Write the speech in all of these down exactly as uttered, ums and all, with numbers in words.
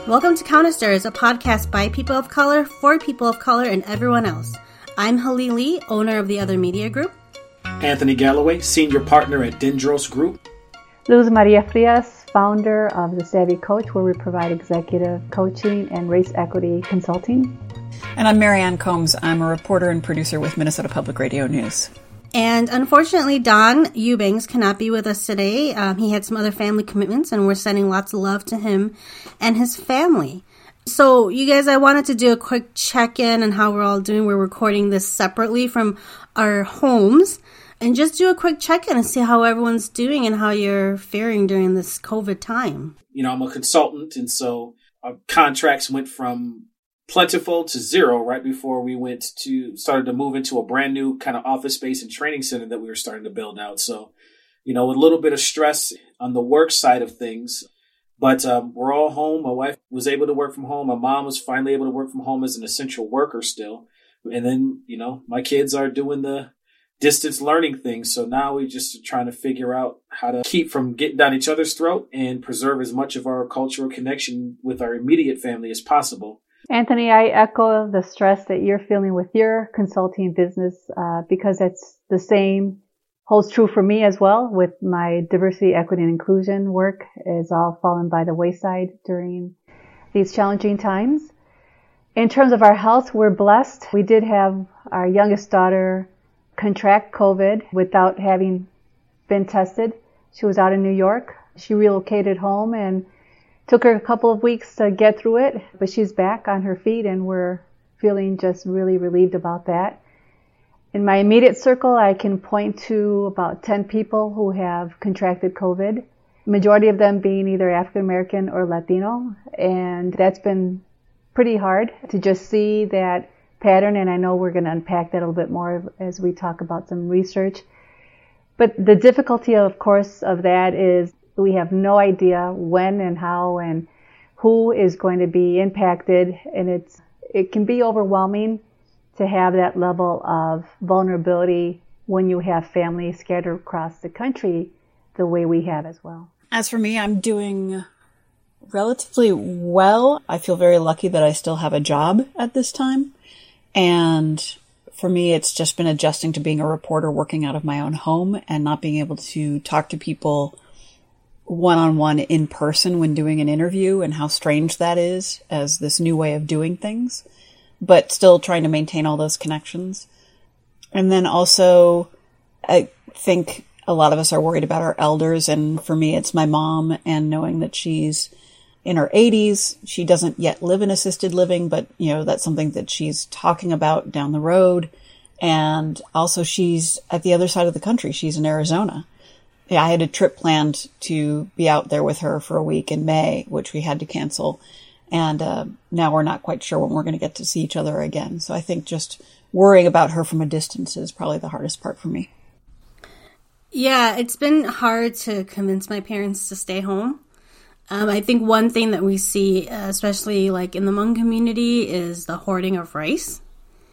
Welcome to Countersters, a podcast by people of color, for people of color, and everyone else. I'm Halil Lee, owner of the Other Media Group. Anthony Galloway, senior partner at Dendros Group. Luz Maria Frias, founder of The Savvy Coach, where we provide executive coaching and race equity consulting. And I'm Marianne Combs. I'm a reporter and producer with Minnesota Public Radio News. And unfortunately, Don Eubanks cannot be with us today. Um, he had some other family commitments, and we're sending lots of love to him and his family. So, you guys, I wanted to do a quick check-in on how we're all doing. We're recording this separately from our homes, and just do a quick check-in and see how everyone's doing and how you're faring during this COVID time. You know, I'm a consultant, and so our contracts went from plentiful to zero right before we went to started to move into a brand new kind of office space and training center that we were starting to build out. So, you know, with a little bit of stress on the work side of things, but um, we're all home. My wife was able to work from home. My mom was finally able to work from home as an essential worker still. And then, you know, my kids are doing the distance learning thing. So now we're just trying to figure out how to keep from getting down each other's throat and preserve as much of our cultural connection with our immediate family as possible. Anthony, I echo the stress that you're feeling with your consulting business uh, because it's the same, holds true for me as well with my diversity, equity, and inclusion work is all fallen by the wayside during these challenging times. In terms of our health, we're blessed. We did have our youngest daughter contract COVID without having been tested. She was out in New York. She relocated home and took her a couple of weeks to get through it, but she's back on her feet and we're feeling just really relieved about that. In my immediate circle, I can point to about ten people who have contracted COVID, majority of them being either African American or Latino, and that's been pretty hard to just see that pattern, and I know we're going to unpack that a little bit more as we talk about some research. But the difficulty, of course, of that is we have no idea when and how and who is going to be impacted, and it's it can be overwhelming to have that level of vulnerability when you have family scattered across the country the way we have as well. As for me, I'm doing relatively well. I feel very lucky that I still have a job at this time. And for me, it's just been adjusting to being a reporter working out of my own home and not being able to talk to people one-on-one in person when doing an interview, and how strange that is as this new way of doing things, but still trying to maintain all those connections. And then also, I think a lot of us are worried about our elders, and for me, it's my mom, and knowing that she's in her eighties. She doesn't yet live in assisted living, but, you know, that's something that she's talking about down the road. And also she's at the other side of the country. She's in Arizona. Yeah, I had a trip planned to be out there with her for a week in May, which we had to cancel. And uh, now we're not quite sure when we're going to get to see each other again. So I think just worrying about her from a distance is probably the hardest part for me. Yeah, it's been hard to convince my parents to stay home. Um, I think one thing that we see, uh, especially like in the Hmong community, is the hoarding of rice.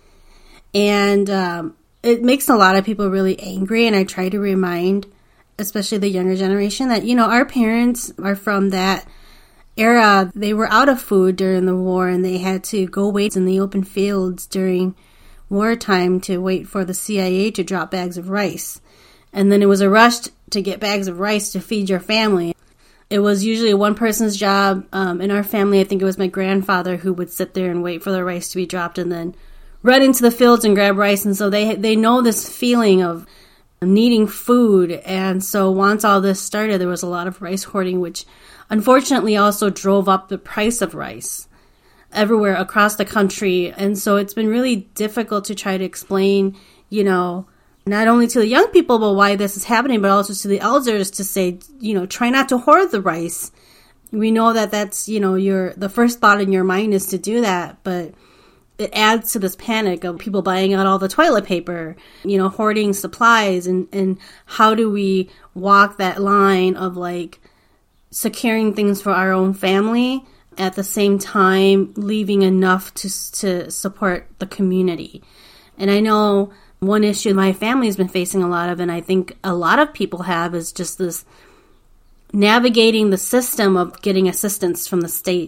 And um, it makes a lot of people really angry. And I try to remind especially the younger generation, that, you know, our parents are from that era. They were out of food during the war, and they had to go wait in the open fields during wartime to wait for the C I A to drop bags of rice. And then it was a rush to get bags of rice to feed your family. It was usually one person's job. Um, in our family, I think it was my grandfather who would sit there and wait for the rice to be dropped and then run into the fields and grab rice. And so they they know this feeling of needing food. And so once all this started, there was a lot of rice hoarding, which unfortunately also drove up the price of rice everywhere across the country. And so it's been really difficult to try to explain, you know, not only to the young people about why this is happening, but also to the elders to say, you know, try not to hoard the rice. We know that that's, you know, your the first thought in your mind is to do that, but it adds to this panic of people buying out all the toilet paper, you know, hoarding supplies, and, and how do we walk that line of like securing things for our own family at the same time leaving enough to to support the community. And I know one issue my family's been facing a lot of, and I think a lot of people have, is just this navigating the system of getting assistance from the state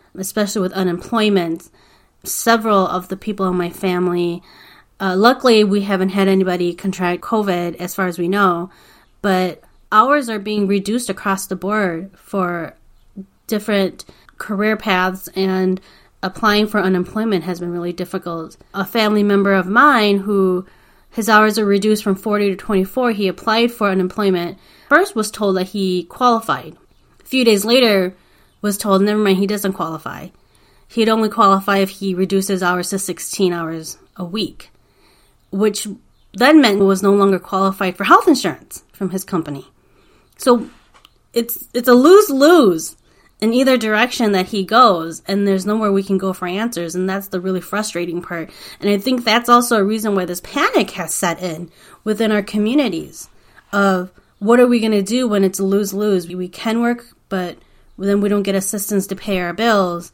especially with unemployment. Several of the people in my family, uh, luckily we haven't had anybody contract COVID as far as we know, but hours are being reduced across the board for different career paths, and applying for unemployment has been really difficult. A family member of mine who his hours are reduced from forty to twenty-four, he applied for unemployment. First was told that he qualified. A few days later was told, never mind, he doesn't qualify. He'd only qualify if he reduced his hours to sixteen hours a week, which then meant he was no longer qualified for health insurance from his company. So it's it's a lose-lose in either direction that he goes, and there's nowhere we can go for answers, and that's the really frustrating part. And I think that's also a reason why this panic has set in within our communities of what are we going to do when it's a lose-lose? We can work, but then we don't get assistance to pay our bills,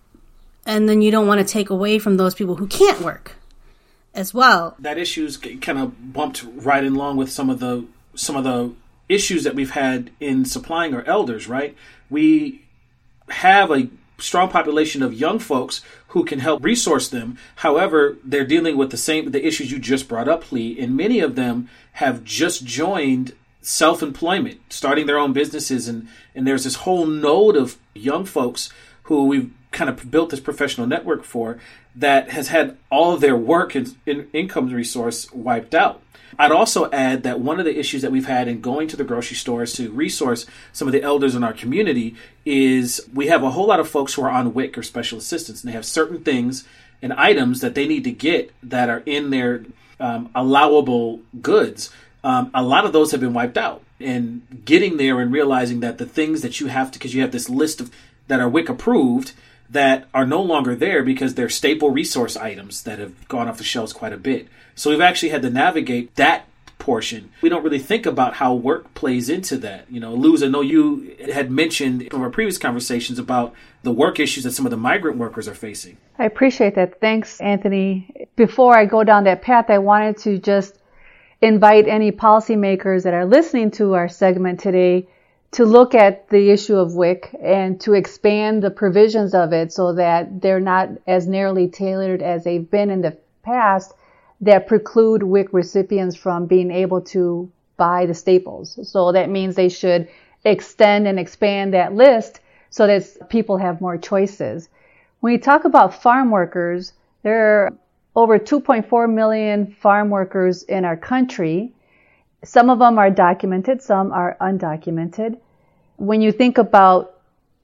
and then you don't want to take away from those people who can't work as well. That issue's kind of bumped right in along with some of the some of the issues that we've had in supplying our elders, right? We have a strong population of young folks who can help resource them. However, they're dealing with the same the issues you just brought up, Lee, and many of them have just joined self-employment, starting their own businesses, and, and there's this whole node of young folks who we've kind of built this professional network for that has had all of their work and, and income resource wiped out. I'd also add that one of the issues that we've had in going to the grocery stores to resource some of the elders in our community is we have a whole lot of folks who are on W I C or special assistance, and they have certain things and items that they need to get that are in their um, allowable goods. Um, a lot of those have been wiped out, and getting there and realizing that the things that you have to, because you have this list of that are W I C approved that are no longer there because they're staple resource items that have gone off the shelves quite a bit. So we've actually had to navigate that portion. We don't really think about how work plays into that. You know, Luz, I know you had mentioned from our previous conversations about the work issues that some of the migrant workers are facing. I appreciate that. Thanks, Anthony. Before I go down that path, I wanted to just invite any policymakers that are listening to our segment today to look at the issue of W I C and to expand the provisions of it so that they're not as narrowly tailored as they've been in the past that preclude W I C recipients from being able to buy the staples. So that means they should extend and expand that list so that people have more choices. When you talk about farm workers, there are over two point four million farm workers in our country. Some of them are documented, some are undocumented. When you think about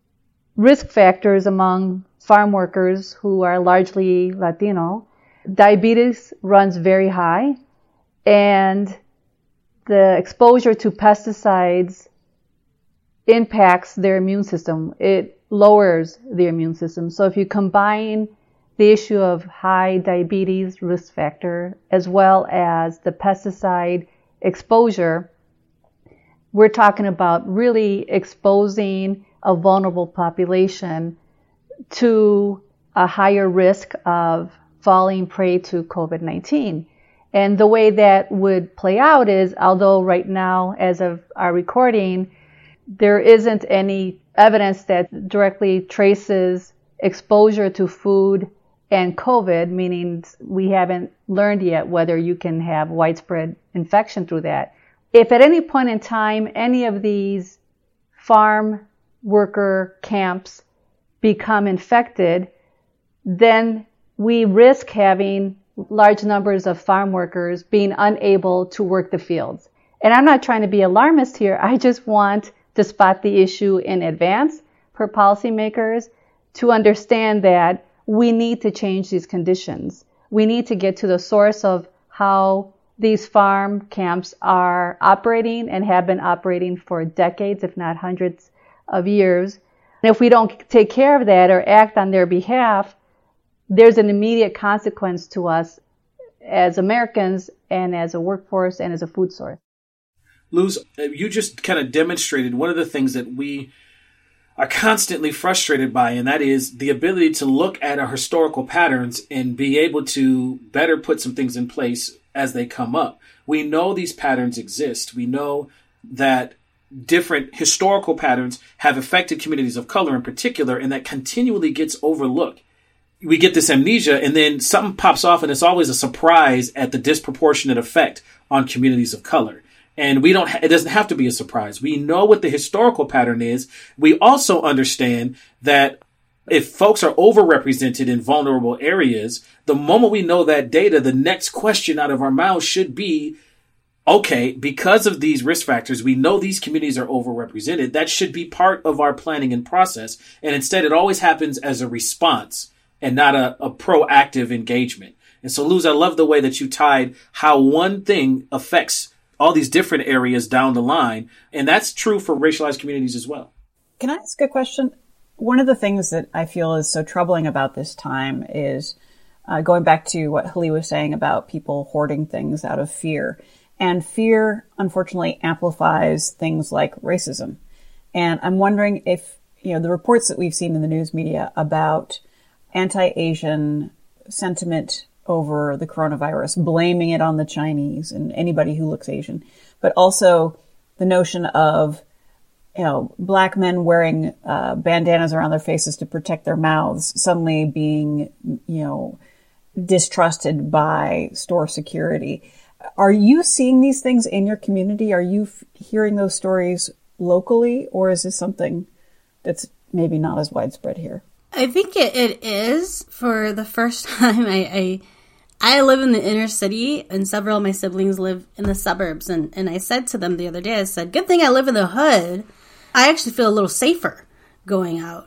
risk factors among farm workers who are largely Latino, diabetes runs very high, and the exposure to pesticides impacts their immune system. It lowers their immune system. So if you combine the issue of high diabetes risk factor as well as the pesticide exposure, we're talking about really exposing a vulnerable population to a higher risk of falling prey to COVID nineteen. And the way that would play out is, although right now, as of our recording, there isn't any evidence that directly traces exposure to food and COVID, meaning we haven't learned yet whether you can have widespread infection through that. If at any point in time any of these farm worker camps become infected, then we risk having large numbers of farm workers being unable to work the fields. And I'm not trying to be alarmist here. I just want to spot the issue in advance for policymakers to understand that we need to change these conditions. We need to get to the source of how these farm camps are operating and have been operating for decades, if not hundreds of years. And if we don't take care of that or act on their behalf, there's an immediate consequence to us as Americans and as a workforce and as a food source. Luz, you just kind of demonstrated one of the things that we are constantly frustrated by, and that is the ability to look at our historical patterns and be able to better put some things in place as they come up. We know these patterns exist. We know that different historical patterns have affected communities of color in particular, and that continually gets overlooked. We get this amnesia, and then something pops off, and it's always a surprise at the disproportionate effect on communities of color. And we don't, ha- it doesn't have to be a surprise. We know what the historical pattern is. We also understand that if folks are overrepresented in vulnerable areas, the moment we know that data, the next question out of our mouths should be, okay, because of these risk factors, we know these communities are overrepresented. That should be part of our planning and process. And instead, it always happens as a response and not a, a proactive engagement. And so, Luz, I love the way that you tied how one thing affects all these different areas down the line. And that's true for racialized communities as well. Can I ask a question? One of the things that I feel is so troubling about this time is uh, going back to what Hali was saying about people hoarding things out of fear. And fear, unfortunately, amplifies things like racism. And I'm wondering if, you know, the reports that we've seen in the news media about anti-Asian sentiment over the coronavirus, blaming it on the Chinese and anybody who looks Asian, but also the notion of, you know, black men wearing uh, bandanas around their faces to protect their mouths suddenly being, you know, distrusted by store security. Are you seeing these things in your community? Are you f- hearing those stories locally, or is this something that's maybe not as widespread here? I think it, it is. For the first time, I, I I live in the inner city, and several of my siblings live in the suburbs. And, and I said to them the other day, I said, good thing I live in the hood. I actually feel a little safer going out.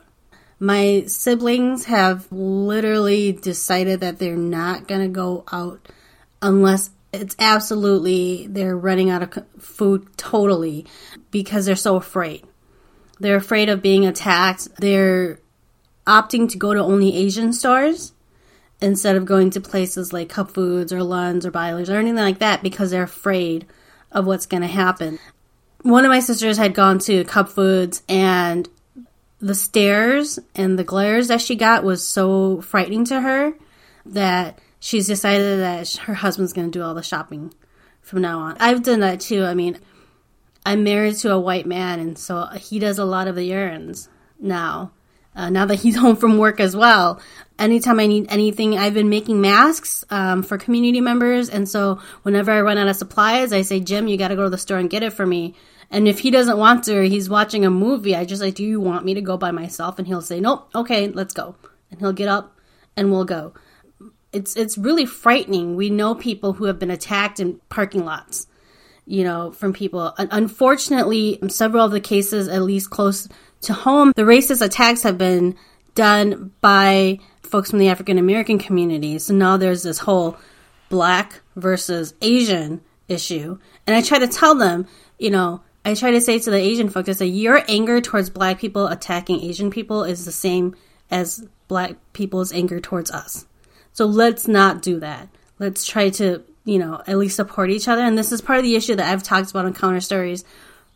My siblings have literally decided that they're not going to go out unless it's absolutely, they're running out of food totally because they're so afraid. They're afraid of being attacked. They're opting to go to only Asian stores instead of going to places like Cup Foods or Lund's or Byler's or anything like that because they're afraid of what's going to happen. One of my sisters had gone to Cup Foods, and the stares and the glares that she got was so frightening to her that she's decided that her husband's going to do all the shopping from now on. I've done that too. I mean, I'm married to a white man, and so he does a lot of the errands now. Uh, now that he's home from work as well. Anytime I need anything, I've been making masks um, for community members. And so whenever I run out of supplies, I say, Jim, you got to go to the store and get it for me. And if he doesn't want to, or he's watching a movie, I just like, do you want me to go by myself? And he'll say, nope, okay, let's go. And he'll get up and we'll go. It's, it's really frightening. We know people who have been attacked in parking lots, you know, from people. Unfortunately, several of the cases, at least close to home, the racist attacks have been done by folks from the African American community. So now there's this whole black versus Asian issue. And I try to tell them, you know, I try to say to the Asian folks, I say, your anger towards black people attacking Asian people is the same as black people's anger towards us. So let's not do that. Let's try to, you know, at least support each other. And this is part of the issue that I've talked about on Counter Stories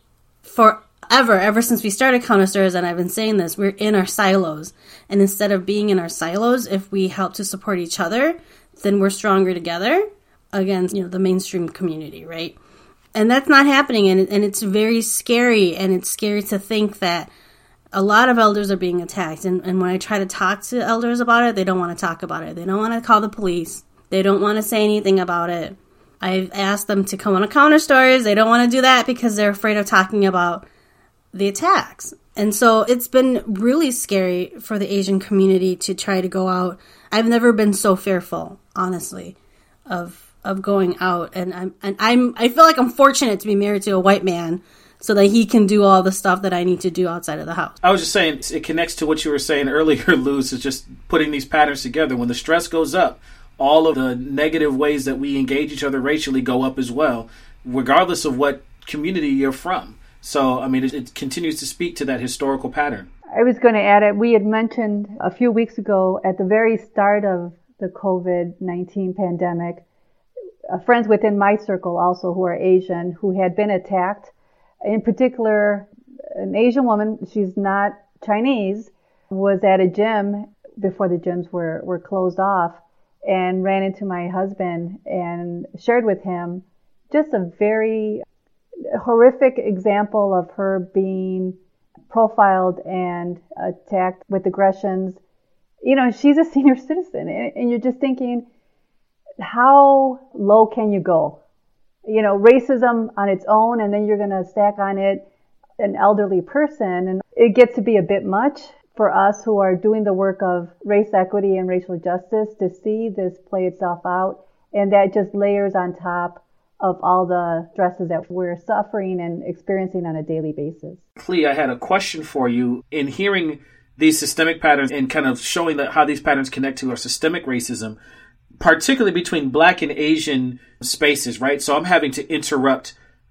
for Ever, ever since we started Counter Stories, and I've been saying this, we're in our silos. And instead of being in our silos, if we help to support each other, then we're stronger together against, you know, the mainstream community, right? And that's not happening, and, and it's very scary, and it's scary to think that a lot of elders are being attacked. And, and when I try to talk to elders about it, they don't want to talk about it. They don't want to call the police. They don't want to say anything about it. I've asked them to come on a Counter Stories. They don't want to do that because they're afraid of talking about the attacks. And so it's been really scary for the Asian community to try to go out. I've never been so fearful, honestly, of of going out. And I'm and I'm I feel like I'm fortunate to be married to a white man so that he can do all the stuff that I need to do outside of the house. I was just saying, it connects to what you were saying earlier, Luz, is just putting these patterns together. When the stress goes up, all of the negative ways that we engage each other racially go up as well, regardless of what community you're from. So, I mean, it, it continues to speak to that historical pattern. I was going to add it. We had mentioned a few weeks ago at the very start of the covid nineteen pandemic, uh, friends within my circle also who are Asian who had been attacked. In particular, an Asian woman, she's not Chinese, was at a gym before the gyms were, were closed off and ran into my husband and shared with him just a very a horrific example of her being profiled and attacked with aggressions. You know, she's a senior citizen, and you're just thinking, how low can you go? You know, racism on its own, and then you're going to stack on it an elderly person, and it gets to be a bit much for us who are doing the work of race equity and racial justice to see this play itself out, and that just layers on top of all the stresses that we're suffering and experiencing on a daily basis. Clea, I had a question for you. In hearing these systemic patterns and kind of showing that how these patterns connect to our systemic racism, particularly between Black and Asian spaces, right? So I'm having to interrupt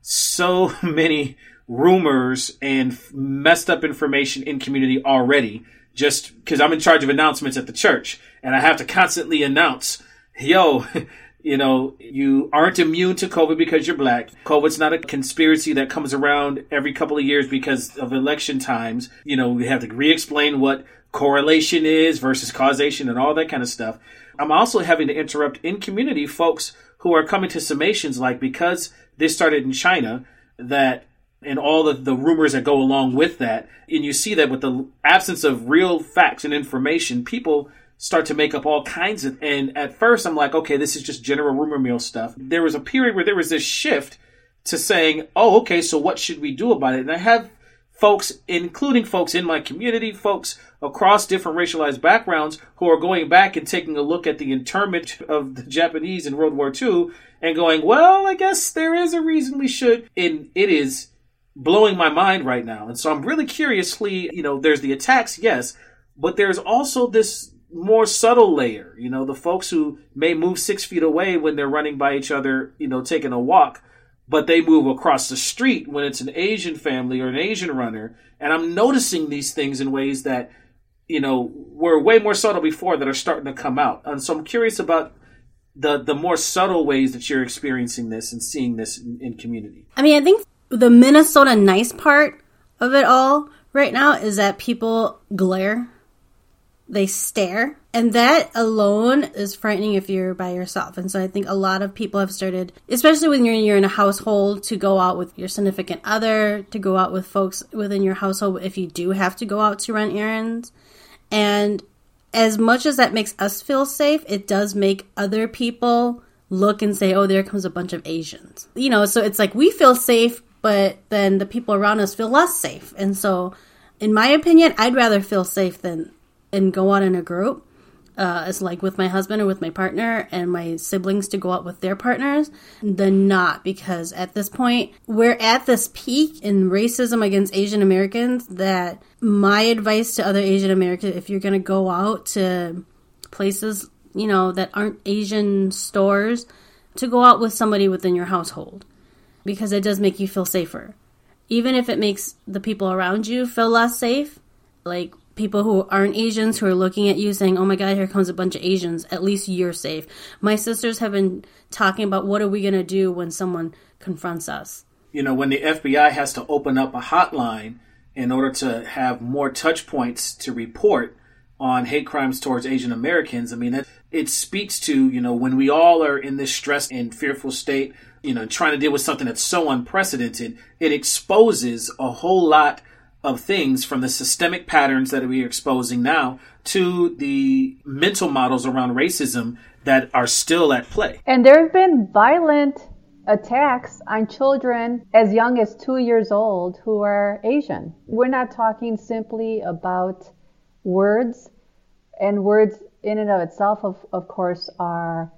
so many rumors and messed up information in community already, just because I'm in charge of announcements at the church, and I have to constantly announce, yo, you know, you aren't immune to COVID because you're Black. COVID's not a conspiracy that comes around every couple of years because of election times. You know, we have to re-explain what correlation is versus causation and all that kind of stuff. I'm also having to interrupt in community folks who are coming to summations like, because this started in China, that and all the, the rumors that go along with that. And you see that with the absence of real facts and information, people start to make up all kinds of, and at first I'm like, okay, this is just general rumor mill stuff. There was a period where there was this shift to saying, oh, okay, so what should we do about it? And I have folks, including folks in my community, folks across different racialized backgrounds, who are going back and taking a look at the internment of the Japanese in World War Two and going, well, I guess there is a reason we should. And it is blowing my mind right now. And so I'm really curiously, you know, there's the attacks, yes, but there's also this more subtle layer, you know, the folks who may move six feet away when they're running by each other, you know, taking a walk, but they move across the street when it's an Asian family or an Asian runner. And I'm noticing these things in ways that, you know, were way more subtle before that are starting to come out. And so I'm curious about the the more subtle ways that you're experiencing this and seeing this in, in community. I mean, I think the Minnesota nice part of it all right now is that people glare. They stare. And that alone is frightening if you're by yourself. And so I think a lot of people have started, especially when you're, you're in a household, to go out with your significant other, to go out with folks within your household if you do have to go out to run errands. And as much as that makes us feel safe, it does make other people look and say, oh, there comes a bunch of Asians. You know, so it's like we feel safe, but then the people around us feel less safe. And so, in my opinion, I'd rather feel safe than and go out in a group. Uh, it's like with my husband or with my partner and my siblings to go out with their partners than not, because at this point, we're at this peak in racism against Asian Americans that my advice to other Asian Americans, if you're going to go out to places, you know, that aren't Asian stores, to go out with somebody within your household, because it does make you feel safer. Even if it makes the people around you feel less safe, like people who aren't Asians who are looking at you saying, oh my God, here comes a bunch of Asians, at least you're safe. My sisters have been talking about what are we going to do when someone confronts us. You know, when the F B I has to open up a hotline in order to have more touch points to report on hate crimes towards Asian Americans, I mean, it, it speaks to, you know, when we all are in this stressed and fearful state, you know, trying to deal with something that's so unprecedented, it exposes a whole lot of things, from the systemic patterns that we are exposing now to the mental models around racism that are still at play. And there have been violent attacks on children as young as two years old who are Asian. We're not talking simply about words, and words in and of itself, of, of course, are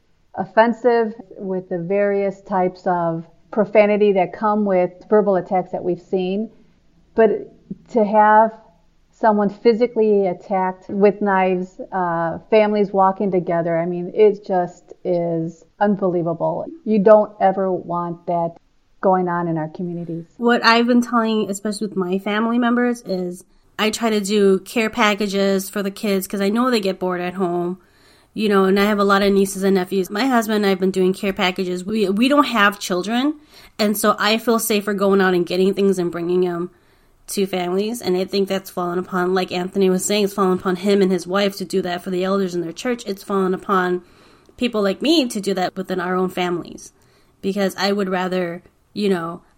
offensive with the various types of profanity that come with verbal attacks that we've seen. But to have someone physically attacked with knives, uh, families walking together, I mean, it just is unbelievable. You don't ever want that going on in our communities. What I've been telling, especially with my family members, is I try to do care packages for the kids because I know they get bored at home. You know, and I have a lot of nieces and nephews. My husband and I have been doing care packages. We we don't have children, and so I feel safer going out and getting things and bringing them to families. And I think that's fallen upon, like Anthony was saying, it's fallen upon him and his wife to do that for the elders in their church. It's fallen upon people like me to do that within our own families, because I would rather, you know,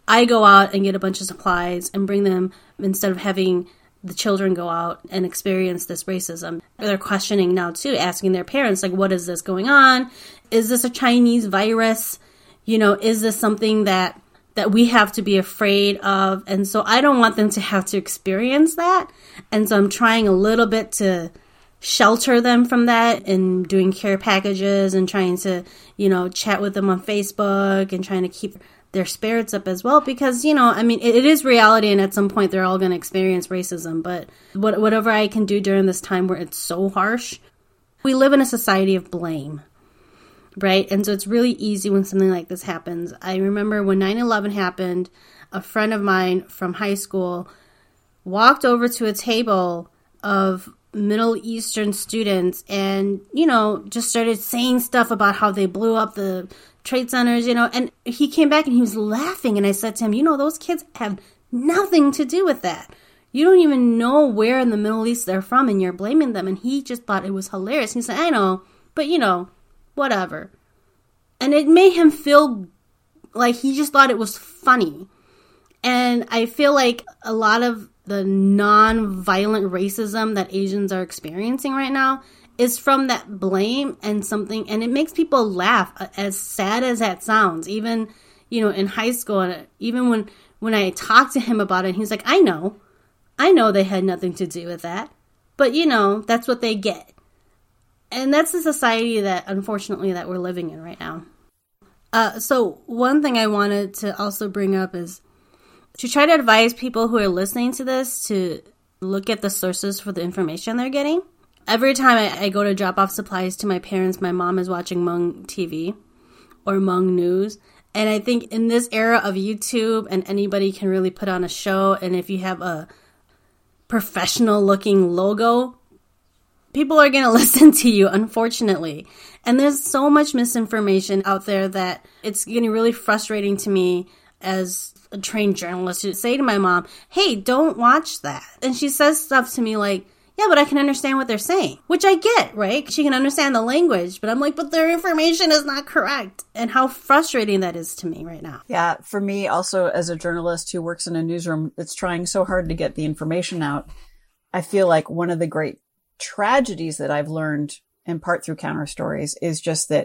I go out and get a bunch of supplies and bring them instead of having the children go out and experience this racism. They're questioning now too, asking their parents, like, what is this going on? Is this a Chinese virus? You know, is this something that that we have to be afraid of? And so I don't want them to have to experience that. And so I'm trying a little bit to shelter them from that and doing care packages and trying to, you know, chat with them on Facebook and trying to keep their spirits up as well. Because, you know, I mean, it, it is reality, and at some point they're all going to experience racism. But what, whatever I can do during this time where it's so harsh, we live in a society of blame. Right? And so it's really easy when something like this happens. I remember when nine eleven happened, a friend of mine from high school walked over to a table of Middle Eastern students and, you know, just started saying stuff about how they blew up the trade centers, you know, and he came back and he was laughing. And I said to him, you know, those kids have nothing to do with that. You don't even know where in the Middle East they're from and you're blaming them. And he just thought it was hilarious. He said, I know, but, you know, whatever. And it made him feel like he just thought it was funny. And I feel like a lot of the non-violent racism that Asians are experiencing right now is from that blame and something, and it makes people laugh, as sad as that sounds. Even, you know, in high school, and even when, when I talked to him about it, he was like, I know, I know they had nothing to do with that, but, you know, that's what they get. And that's the society that, unfortunately, that we're living in right now. Uh, so one thing I wanted to also bring up is to try to advise people who are listening to this to look at the sources for the information they're getting. Every time I, I go to drop off supplies to my parents, my mom is watching Hmong T V or Hmong News. And I think in this era of YouTube, and anybody can really put on a show, and if you have a professional-looking logo, people are going to listen to you, unfortunately. And there's so much misinformation out there that it's getting really frustrating to me as a trained journalist to say to my mom, hey, don't watch that. And she says stuff to me like, yeah, but I can understand what they're saying, which I get, right? She can understand the language, but I'm like, but their information is not correct. And how frustrating that is to me right now. Yeah, for me also as a journalist who works in a newsroom that's trying so hard to get the information out, I feel like one of the great tragedies that I've learned in part through Counter Stories is just that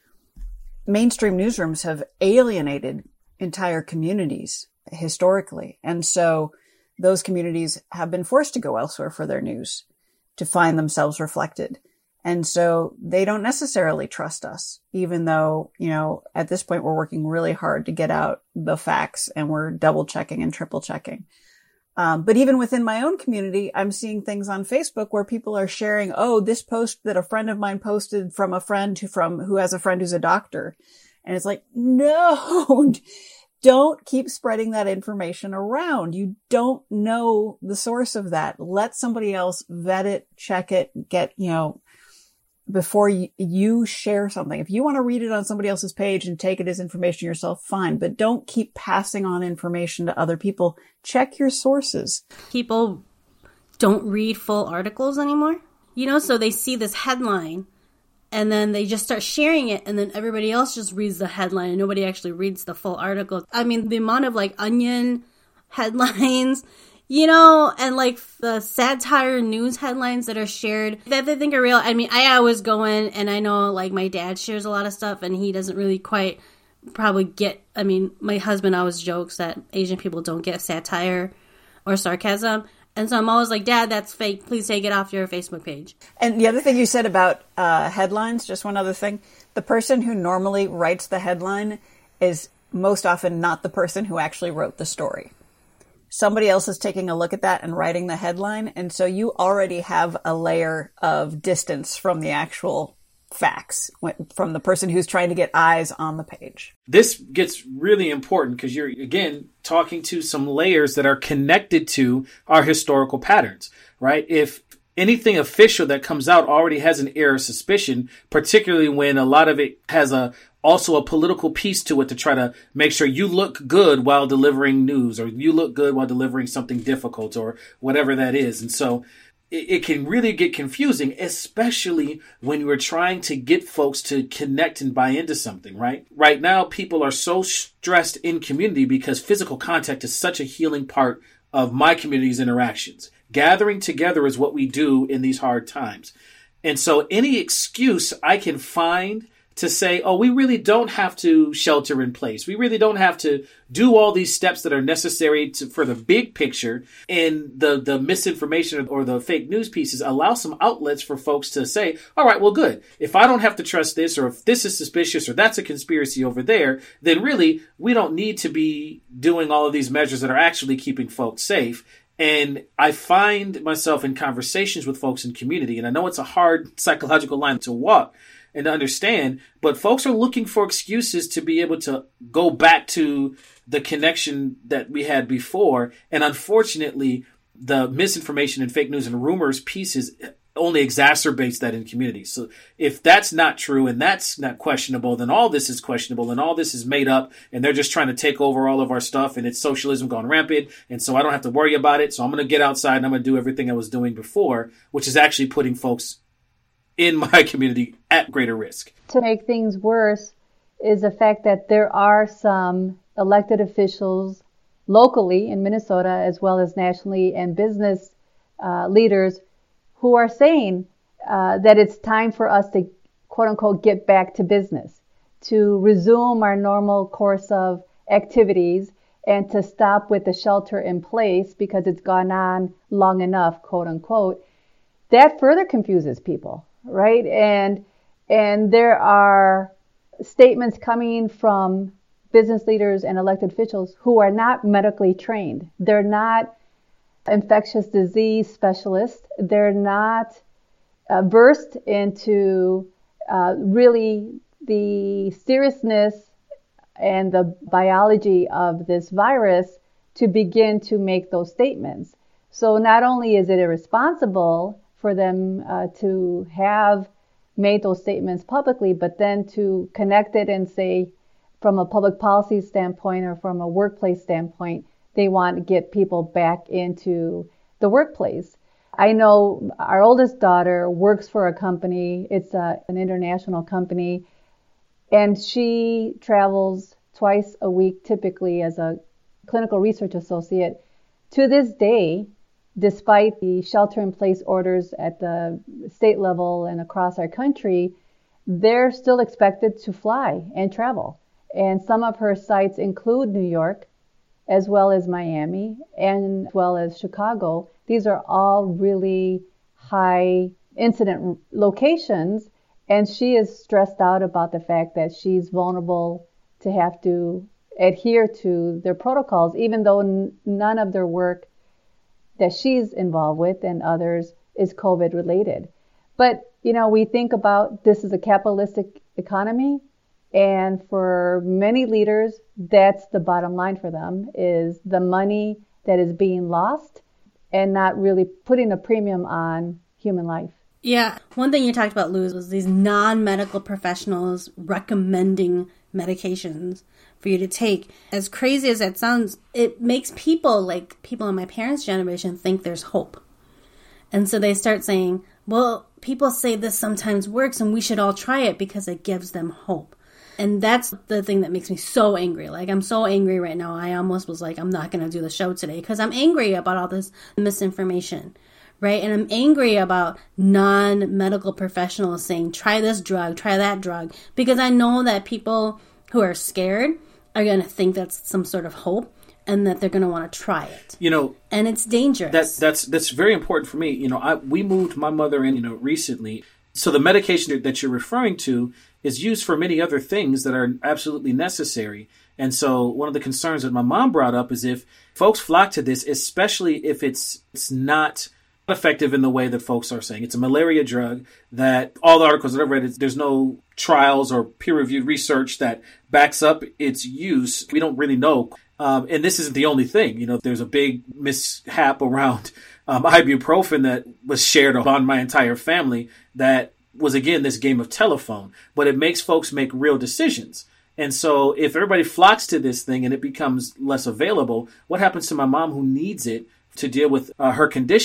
mainstream newsrooms have alienated entire communities historically. And so those communities have been forced to go elsewhere for their news to find themselves reflected. And so they don't necessarily trust us, even though, you know, at this point, we're working really hard to get out the facts and we're double checking and triple checking. Um, but even within my own community, I'm seeing things on Facebook where people are sharing, oh, this post that a friend of mine posted from a friend who from who has a friend who's a doctor. And it's like, no, don't keep spreading that information around. You don't know the source of that. Let somebody else vet it, check it, get, you know, before you, you share something. If you want to read it on somebody else's page and take it as information yourself, fine. But don't keep passing on information to other people. Check your sources. People don't read full articles anymore. You know, so they see this headline and then they just start sharing it, and then everybody else just reads the headline and nobody actually reads the full article. I mean, the amount of like Onion headlines, you know, and like the satire news headlines that are shared that they think are real. I mean, I always go in, and I know like my dad shares a lot of stuff and he doesn't really quite probably get, I mean, my husband always jokes that Asian people don't get satire or sarcasm. And so I'm always like, Dad, that's fake. Please take it off your Facebook page. And the other thing you said about uh, headlines, just one other thing. The person who normally writes the headline is most often not the person who actually wrote the story. Somebody else is taking a look at that and writing the headline. And so you already have a layer of distance from the actual facts, from the person who's trying to get eyes on the page. This gets really important because you're, again, talking to some layers that are connected to our historical patterns, right? If anything official that comes out already has an air of suspicion, particularly when a lot of it has a also a political piece to it to try to make sure you look good while delivering news, or you look good while delivering something difficult, or whatever that is. And so it, it can really get confusing, especially when you're trying to get folks to connect and buy into something, right? Right now, people are so stressed in community because physical contact is such a healing part of my community's interactions. Gathering together is what we do in these hard times. And so any excuse I can find to say, oh, we really don't have to shelter in place. We really don't have to do all these steps that are necessary to, for the big picture. And the, the misinformation or the fake news pieces allow some outlets for folks to say, all right, well, good. If I don't have to trust this, or if this is suspicious, or that's a conspiracy over there, then really we don't need to be doing all of these measures that are actually keeping folks safe. And I find myself in conversations with folks in community, and I know it's a hard psychological line to walk and to understand, but folks are looking for excuses to be able to go back to the connection that we had before. And unfortunately, the misinformation and fake news and rumors pieces only exacerbates that in communities. So if that's not true and that's not questionable, then all this is questionable and all this is made up and they're just trying to take over all of our stuff and it's socialism gone rampant. And so I don't have to worry about it. So I'm going to get outside and I'm going to do everything I was doing before, which is actually putting folks in my community at greater risk. To make things worse is the fact that there are some elected officials locally in Minnesota as well as nationally and business uh, leaders who are saying uh, that it's time for us to, quote unquote, get back to business, to resume our normal course of activities and to stop with the shelter in place because it's gone on long enough, quote unquote. That further confuses people, right? And and there are statements coming from business leaders and elected officials who are not medically trained. They're not infectious disease specialists. They're not uh, versed into uh, really the seriousness and the biology of this virus to begin to make those statements. So not only is it irresponsible for them uh, to have made those statements publicly, but then to connect it and say, from a public policy standpoint or from a workplace standpoint, they want to get people back into the workplace. I know our oldest daughter works for a company. It's a, an international company, and she travels twice a week typically as a clinical research associate. To this day, despite the shelter-in-place orders at the state level and across our country, they're still expected to fly and travel. And some of her sites include New York, as well as Miami, and as well as Chicago. These are all really high incident locations, and she is stressed out about the fact that she's vulnerable to have to adhere to their protocols, even though n- none of their work that she's involved with and others is COVID related. But, you know, we think about this is a capitalistic economy, and for many leaders, that's the bottom line for them, is the money that is being lost and not really putting a premium on human life. Yeah. One thing you talked about, Luz, was these non-medical professionals recommending medications for you to take. As crazy as that sounds, it makes people, like people in my parents' generation, think there's hope. And so they start saying, well, people say this sometimes works and we should all try it because it gives them hope. And that's the thing that makes me so angry. Like, I'm so angry right now. I almost was like, I'm not going to do the show today because I'm angry about all this misinformation, right? And I'm angry about non-medical professionals saying, try this drug, try that drug, because I know that people who are scared are going to think that's some sort of hope and that they're going to want to try it. You know, and it's dangerous. That, that's that's very important for me. You know, I we moved my mother in, you know, recently. So the medication that you're referring to is used for many other things that are absolutely necessary. And so one of the concerns that my mom brought up is if folks flock to this, especially if it's it's not effective in the way that folks are saying. It's a malaria drug that all the articles that I've read, there's no trials or peer-reviewed research that backs up its use. We don't really know. Um, and this isn't the only thing. You know, there's a big mishap around um, ibuprofen that was shared on my entire family that was, again, this game of telephone. But it makes folks make real decisions. And so if everybody flocks to this thing and it becomes less available, what happens to my mom who needs it to deal with uh, her condition?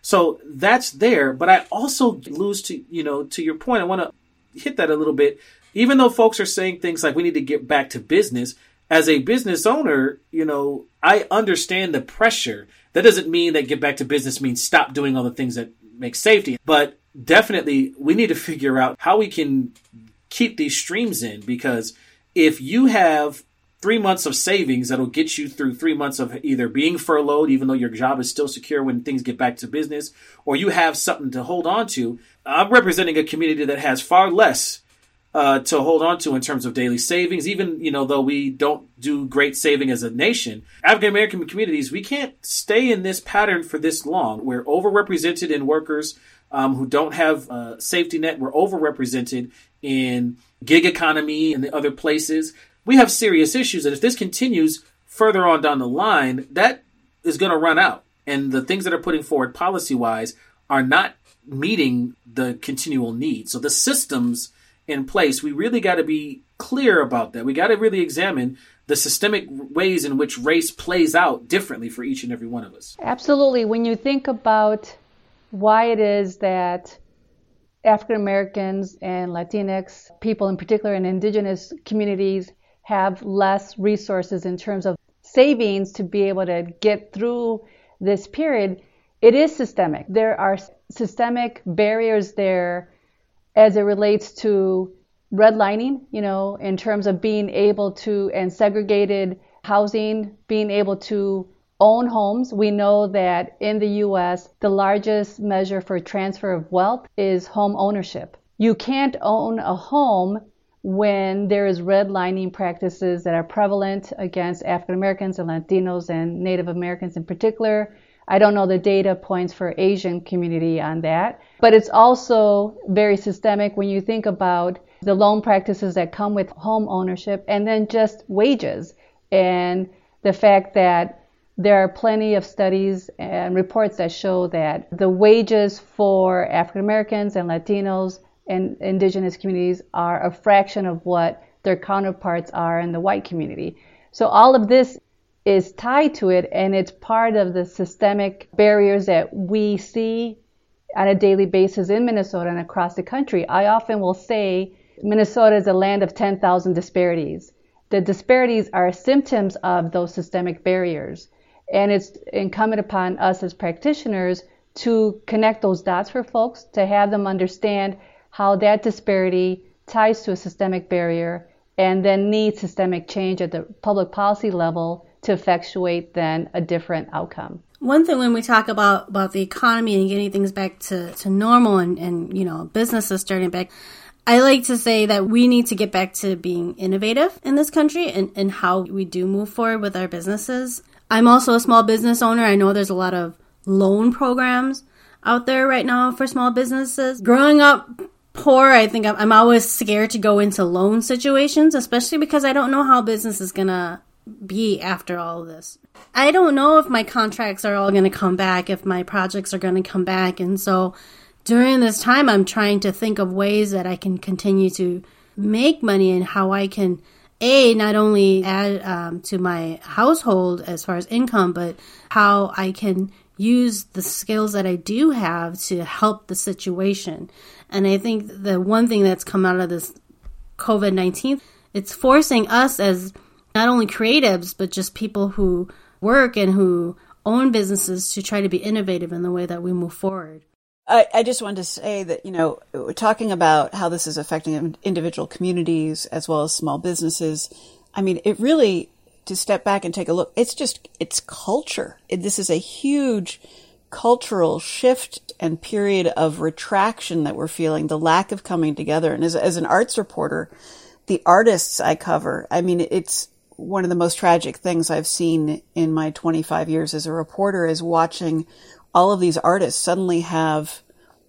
So that's there. But I also lose to, you know, to your point, I want to hit that a little bit. Even though folks are saying things like we need to get back to business, as a business owner, you know, I understand the pressure. That doesn't mean that get back to business means stop doing all the things that make safety. But definitely we need to figure out how we can keep these streams in, because if you have three months of savings that'll get you through three months of either being furloughed, even though your job is still secure when things get back to business, or you have something to hold on to. I'm representing a community that has far less uh, to hold on to in terms of daily savings. Even, you know, though we don't do great saving as a nation, African American communities, we can't stay in this pattern for this long. We're overrepresented in workers um, who don't have a safety net. We're overrepresented in gig economy and the other places. We have serious issues. And if this continues further on down the line, that is going to run out. And the things that are putting forward policy-wise are not meeting the continual need. So the systems in place, we really got to be clear about that. We got to really examine the systemic ways in which race plays out differently for each and every one of us. Absolutely. When you think about why it is that African Americans and Latinx people in particular and indigenous communities have less resources in terms of savings to be able to get through this period, it is systemic. There are systemic barriers there as it relates to redlining, you know, in terms of being able to, and segregated housing, being able to own homes. We know that in the U S, the largest measure for transfer of wealth is home ownership. You can't own a home when there is redlining practices that are prevalent against African Americans and Latinos and Native Americans in particular. I don't know the data points for Asian community on that, but it's also very systemic when you think about the loan practices that come with home ownership, and then just wages, and the fact that there are plenty of studies and reports that show that the wages for African Americans and Latinos and indigenous communities are a fraction of what their counterparts are in the white community. So all of this is tied to it, and it's part of the systemic barriers that we see on a daily basis in Minnesota and across the country. I often will say Minnesota is a land of ten thousand disparities. The disparities are symptoms of those systemic barriers, and it's incumbent upon us as practitioners to connect those dots for folks, to have them understand how that disparity ties to a systemic barrier, and then need systemic change at the public policy level to effectuate then a different outcome. One thing when we talk about, about the economy and getting things back to, to normal and, and, you know, businesses starting back, I like to say that we need to get back to being innovative in this country and, and how we do move forward with our businesses. I'm also a small business owner. I know there's a lot of loan programs out there right now for small businesses. Growing up poor, I think I'm, I'm always scared to go into loan situations, especially because I don't know how business is going to be after all of this. I don't know if my contracts are all going to come back, if my projects are going to come back. And so during this time, I'm trying to think of ways that I can continue to make money and how I can, A, not only add um, to my household as far as income, but how I can use the skills that I do have to help the situation. And I think the one thing that's come out of this covid nineteen, it's forcing us as not only creatives, but just people who work and who own businesses to try to be innovative in the way that we move forward. I, I just wanted to say that, you know, we're talking about how this is affecting individual communities as well as small businesses. I mean, it really, to step back and take a look, it's just, it's culture. It, this is a huge cultural shift and period of retraction that we're feeling, the lack of coming together. And as, as an arts reporter, the artists I cover, I mean, it's one of the most tragic things I've seen in my twenty-five years as a reporter is watching all of these artists suddenly have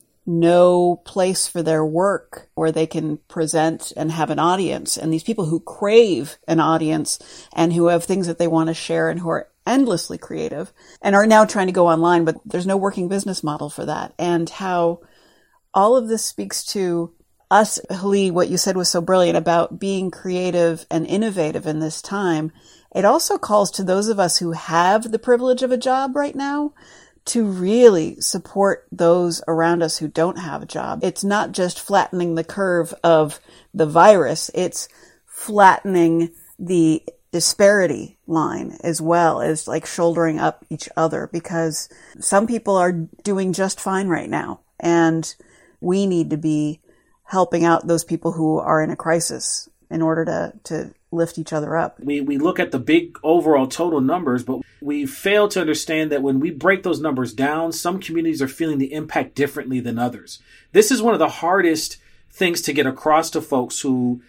no place for their work where they can present and have an audience. And these people who crave an audience and who have things that they want to share and who are endlessly creative and are now trying to go online, but there's no working business model for that. And how all of this speaks to us, Hali, what you said was so brilliant about being creative and innovative in this time. It also calls to those of us who have the privilege of a job right now to really support those around us who don't have a job. It's not just flattening the curve of the virus, it's flattening the disparity line as well as like shouldering up each other, because some people are doing just fine right now. And we need to be helping out those people who are in a crisis in order to, to lift each other up. We we look at the big overall total numbers, but we fail to understand that when we break those numbers down, some communities are feeling the impact differently than others. This is one of the hardest things to get across to folks who,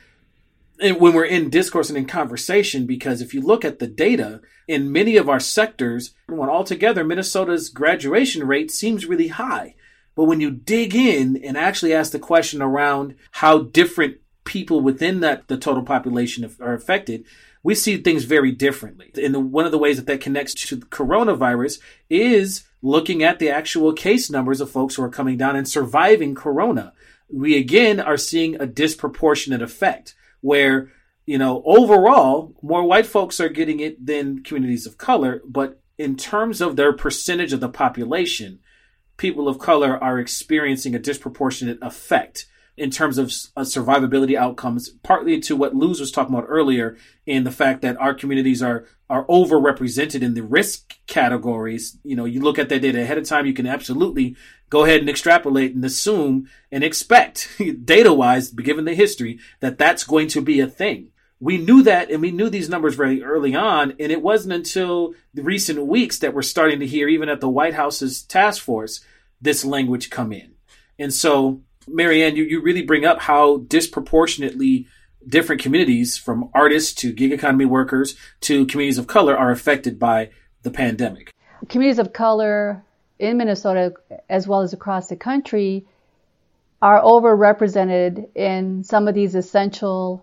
and when we're in discourse and in conversation, because if you look at the data in many of our sectors, when altogether Minnesota's graduation rate seems really high. But when you dig in and actually ask the question around how different people within that the total population are affected, we see things very differently. And the, one of the ways that that connects to the coronavirus is looking at the actual case numbers of folks who are coming down and surviving corona. We again are seeing a disproportionate effect where, you know, overall, more white folks are getting it than communities of color. But in terms of their percentage of the population, people of color are experiencing a disproportionate effect in terms of uh, survivability outcomes, partly to what Luz was talking about earlier, in the fact that our communities are are overrepresented in the risk categories. You know, you look at that data ahead of time, you can absolutely go ahead and extrapolate and assume and expect, data-wise, given the history, that that's going to be a thing. We knew that, and we knew these numbers very early on, and it wasn't until the recent weeks that we're starting to hear, even at the White House's task force, this language come in. And so, Marianne, you, you really bring up how disproportionately different communities, from artists to gig economy workers to communities of color, are affected by the pandemic. Communities of color in Minnesota, as well as across the country, are overrepresented in some of these essential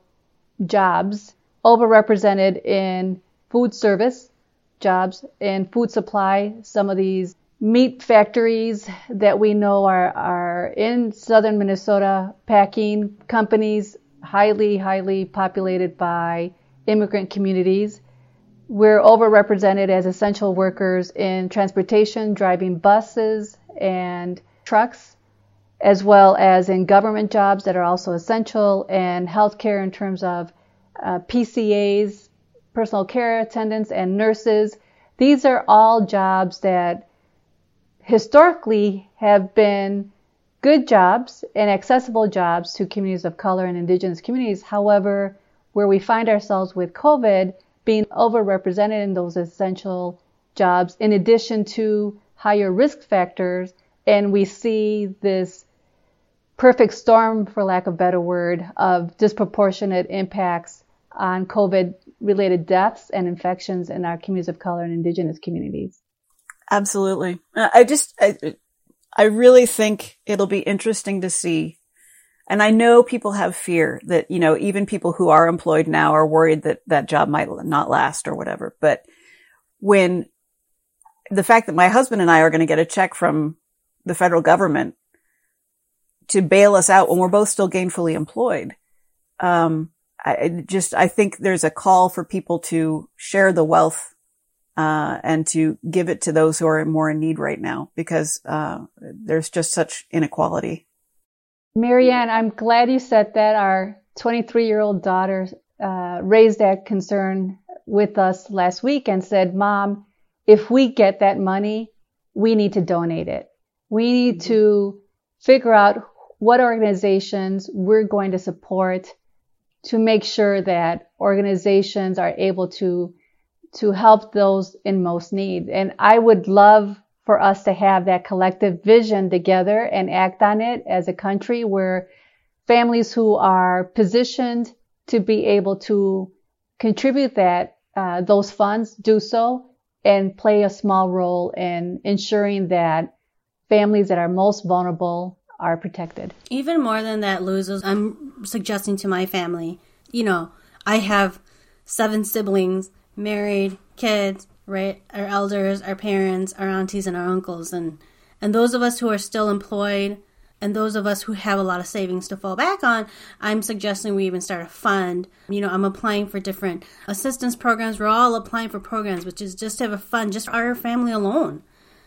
jobs, overrepresented in food service jobs, in food supply, some of these meat factories that we know are, are in southern Minnesota, packing companies, highly, highly populated by immigrant communities. We're overrepresented as essential workers in transportation, driving buses and trucks, as well as in government jobs that are also essential, and healthcare in terms of uh, P C As, personal care attendants, and nurses. These are all jobs that historically have been good jobs and accessible jobs to communities of color and indigenous communities. However, where we find ourselves with COVID, being overrepresented in those essential jobs, in addition to higher risk factors, and we see this perfect storm, for lack of a better word, of disproportionate impacts on COVID-related deaths and infections in our communities of color and indigenous communities. Absolutely. I just, I, I really think it'll be interesting to see. And I know people have fear that, you know, even people who are employed now are worried that that job might not last or whatever. But when the fact that my husband and I are going to get a check from the federal government to bail us out when we're both still gainfully employed, um, I just, I think there's a call for people to share the wealth Uh, and to give it to those who are more in need right now, because uh, there's just such inequality. Marianne, I'm glad you said that. Our twenty-three-year-old daughter uh, raised that concern with us last week and said, Mom, if we get that money, we need to donate it. We need to figure out what organizations we're going to support to make sure that organizations are able to to help those in most need. And I would love for us to have that collective vision together and act on it as a country, where families who are positioned to be able to contribute that, uh, those funds do so and play a small role in ensuring that families that are most vulnerable are protected. Even more than that, Luz, I'm suggesting to my family, you know, I have seven siblings, married, kids, right? Our elders, our parents, our aunties, and our uncles. And, and those of us who are still employed, and those of us who have a lot of savings to fall back on, I'm suggesting we even start a fund. You know, I'm applying for different assistance programs. We're all applying for programs, which is just to have a fund, just for our family alone.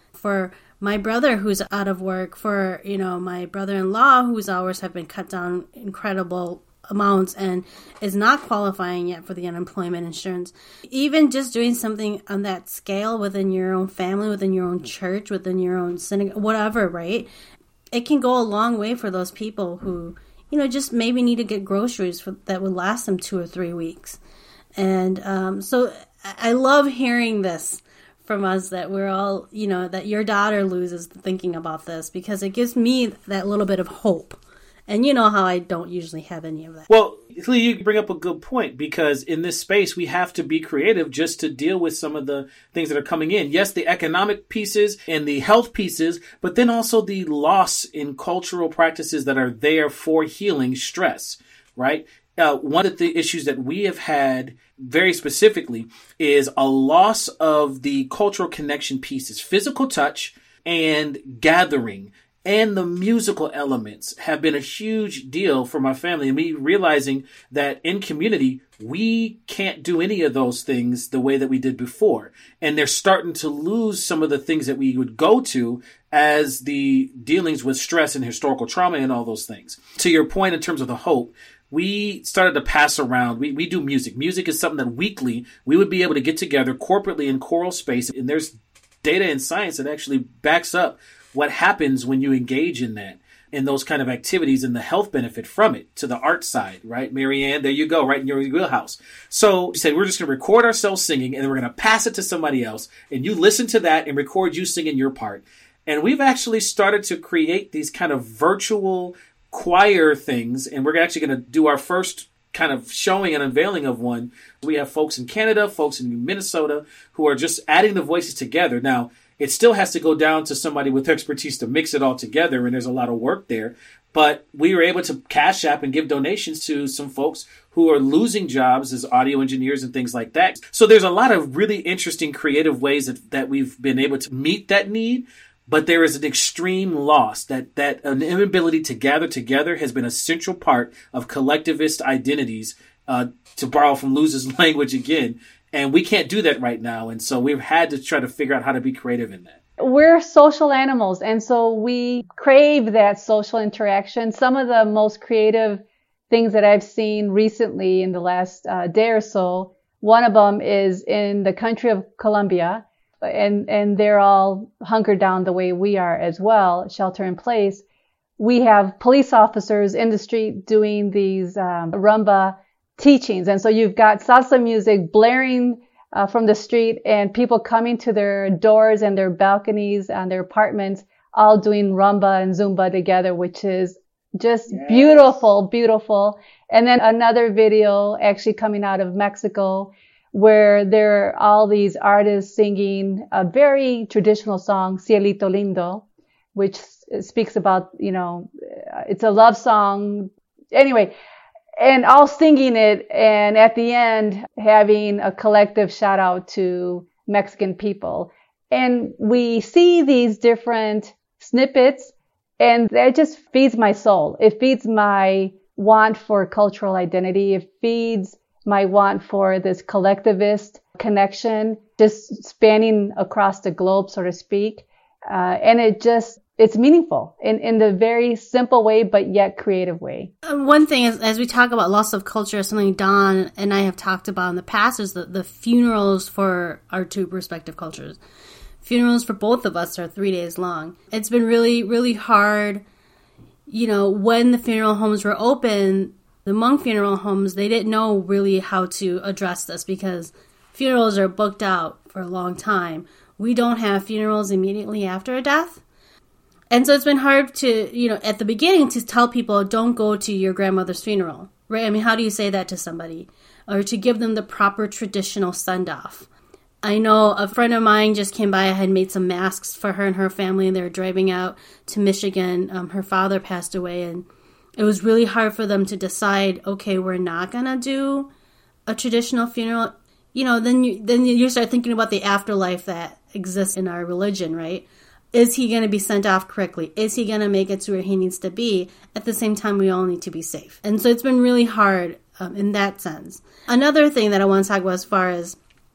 For my brother who's out of work, for, you know, my brother-in-law whose hours have been cut down incredible amounts and is not qualifying yet for the unemployment insurance. Even just doing something on that scale within your own family, within your own church, within your own synagogue, whatever, right? It can go a long way for those people who, you know, just maybe need to get groceries for, that would last them two or three weeks. And um, so I love hearing this from us, that we're all, you know, that your daughter loses thinking about this, because it gives me that little bit of hope. And you know how I don't usually have any of that. Well, Lee, you bring up a good point, because in this space, we have to be creative just to deal with some of the things that are coming in. Yes, the economic pieces and the health pieces, but then also the loss in cultural practices that are there for healing stress, right? Uh, one of the issues that we have had very specifically is a loss of the cultural connection pieces. Physical touch and gathering and the musical elements have been a huge deal for my family. And me realizing that in community, we can't do any of those things the way that we did before. And they're starting to lose some of the things that we would go to as the dealings with stress and historical trauma and all those things. To your point in terms of the hope, we started to pass around. We we do music. Music is something that weekly we would be able to get together corporately in choral space. And there's data and science that actually backs up what happens when you engage in that, in those kind of activities, and the health benefit from it to the art side, right? Marianne, there you go, right in your wheelhouse. So she said, we're just going to record ourselves singing, and then we're going to pass it to somebody else. And you listen to that and record you singing your part. And we've actually started to create these kind of virtual choir things, and we're actually going to do our first kind of showing and unveiling of one. We have folks in Canada, folks in Minnesota, who are just adding the voices together. Now, it still has to go down to somebody with expertise to mix it all together, and there's a lot of work there. But we were able to cash app and give donations to some folks who are losing jobs as audio engineers and things like that. So there's a lot of really interesting creative ways that, that we've been able to meet that need. But there is an extreme loss, that, that an inability to gather together has been a central part of collectivist identities, uh, to borrow from Luz's language again. And we can't do that right now. And so we've had to try to figure out how to be creative in that. We're social animals, and so we crave that social interaction. Some of the most creative things that I've seen recently in the last uh, day or so, one of them is in the country of Colombia. And, and they're all hunkered down the way we are as well, shelter in place. We have police officers in the street doing these um, rumba teachings. And so you've got salsa music blaring uh, from the street, and people coming to their doors and their balconies and their apartments, all doing rumba and zumba together, which is just yes. beautiful, beautiful. And then another video actually coming out of Mexico, where there are all these artists singing a very traditional song, Cielito Lindo, which speaks about, you know, it's a love song. Anyway, and all singing it, and at the end, having a collective shout out to Mexican people. And we see these different snippets, and that just feeds my soul. It feeds my want for cultural identity. It feeds my want for this collectivist connection, just spanning across the globe, so to speak. Uh, and it just, it's meaningful in, in the very simple way, but yet creative way. One thing is, as we talk about loss of culture, something Don and I have talked about in the past is the, the funerals for our two respective cultures. Funerals for both of us are three days long. It's been really, really hard. You know, when the funeral homes were open, the Hmong funeral homes, they didn't know really how to address this because funerals are booked out for a long time. We don't have funerals immediately after a death. And so it's been hard to, you know, at the beginning to tell people, don't go to your grandmother's funeral, right? I mean, how do you say that to somebody? Or to give them the proper traditional send-off. I know a friend of mine just came by. I had made some masks for her and her family, and they were driving out to Michigan. Um, her father passed away, and it was really hard for them to decide, okay, we're not going to do a traditional funeral. You know, then you, then you start thinking about the afterlife that exists in our religion, right? Is he going to be sent off correctly? Is he going to make it to where he needs to be? At the same time, we all need to be safe. And so it's been really hard um, in that sense. Another thing that I want to talk about as far as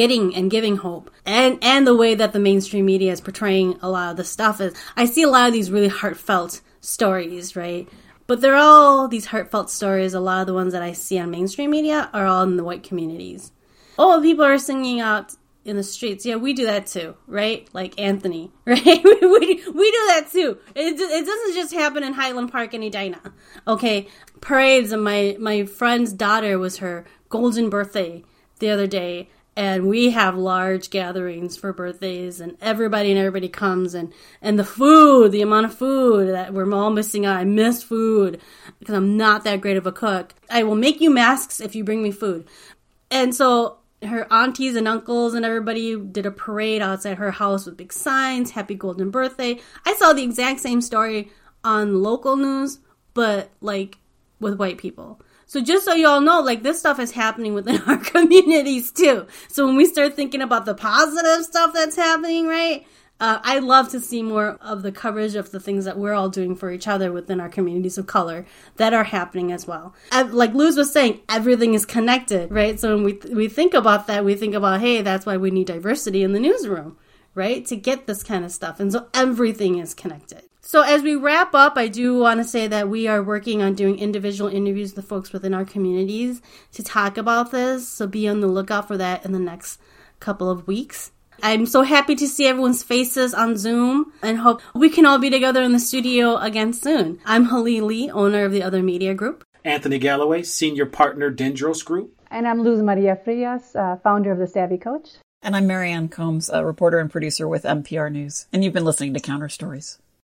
hitting and giving hope. And and the way that the mainstream media is portraying a lot of the stuff is, I see a lot of these really heartfelt stories, right? But they're all these heartfelt stories. A lot of the ones that I see on mainstream media are all in the white communities. Oh, people are singing out in the streets. Yeah, we do that too, right? Like Anthony, right? we, we, we do that too. It, it doesn't just happen in Highland Park and Edina. Okay, parades, and my, my friend's daughter was her golden birthday the other day, and we have large gatherings for birthdays, and everybody and everybody comes, and, and the food, the amount of food that we're all missing out. I miss food because I'm not that great of a cook. I will make you masks if you bring me food. And so her aunties and uncles and everybody did a parade outside her house with big signs, happy golden birthday. I saw the exact same story on local news, but like with white people. So just so you all know, like, this stuff is happening within our communities too. So when we start thinking about the positive stuff that's happening, right? Uh, I love to see more of the coverage of the things that we're all doing for each other within our communities of color that are happening as well. Like Luz was saying, everything is connected, right? So when we we think about that, we think about, hey, that's why we need diversity in the newsroom, right? To get this kind of stuff. And so everything is connected. So as we wrap up, I do want to say that we are working on doing individual interviews with folks within our communities to talk about this. So be on the lookout for that in the next couple of weeks. I'm so happy to see everyone's faces on Zoom and hope we can all be together in the studio again soon. I'm Halil Lee, owner of the Other Media Group. Anthony Galloway, senior partner, Dendros Group. And I'm Luz Maria Frias, uh, founder of The Savvy Coach. And I'm Marianne Combs, a reporter and producer with N P R News. And you've been listening to Counter Stories.